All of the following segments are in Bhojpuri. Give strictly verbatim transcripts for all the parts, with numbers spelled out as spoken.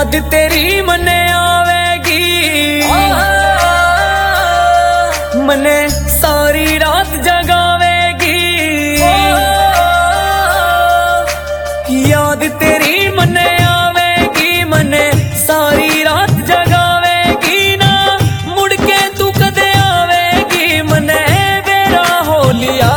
याद तेरी मने आवेगी, मने सारी रात जगावेगी। याद तेरी मने आवेगी, मने सारी रात जगावेगी ना। मुड़ के तू कदे आवेगी, मने बेरा हो लिया।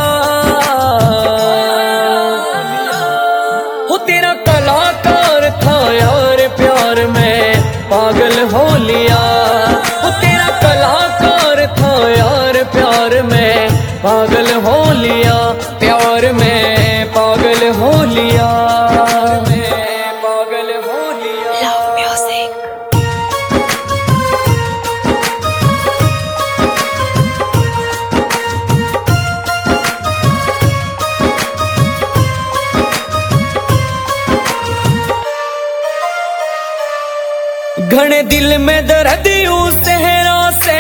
हो तेरा कलाकार था यार प्यार में पागल हो लिया। वो तेरा कलाकार था यार प्यार में पागल हो लिया। प्यार में पागल हो लिया, में पागल हो लिया। Love music. घने दिल में दर्द यूं सहरा से,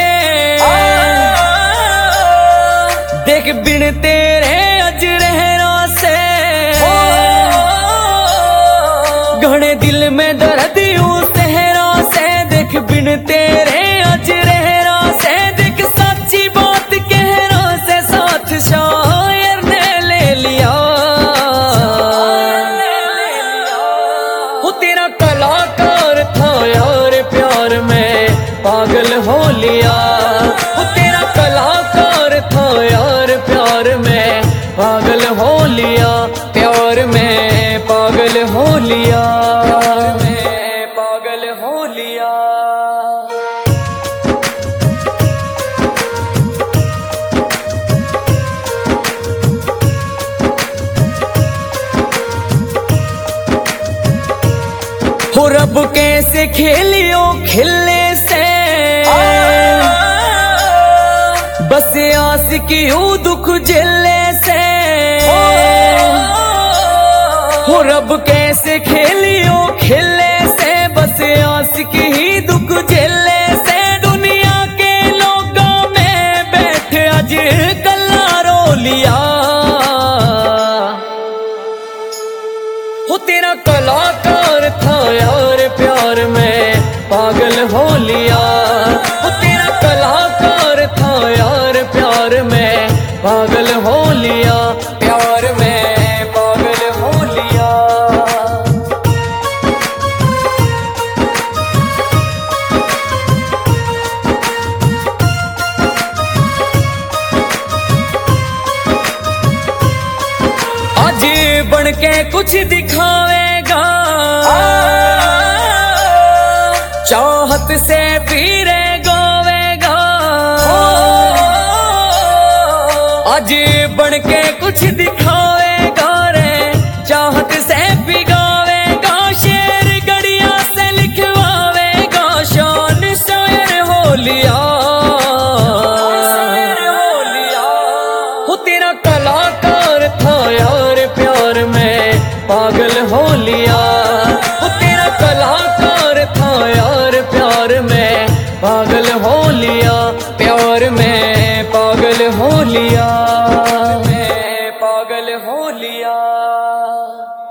देख बिन तेरे अज रहना से। घने दिल में दर्द यूं सहरा से, देख बिन तेरे अज रहना से। देख सच्ची बात कहना से साथ शायर ने ले लिया। वो तेरा कलाकार था यार प्यार में पागल हो लिया। वो तेरा कलाकार था यार प्यार में पागल हो लिया। प्यार में पागल हो लिया, में पागल हो लिया। हो रब कैसे खेलियो खिले से, बस आशिकी यूं दुख झेले से। हो रब कैसे खेलियो खिले से, बस आशिकी ही दुख झेले से। दुनिया के लोगों में बैठे आज कल्ला रो लिया। हो तेरा कलाकार था यार प्यार में पागल हो लिया। हो तेरा कलाकार था यार प्यार में पागल हो लिया। प्यार में पागल हो लिया। आज बन के कुछ दिखावेगा, चाहत से पीरे गावेगा। आज बन के कुछ दिखावेगा,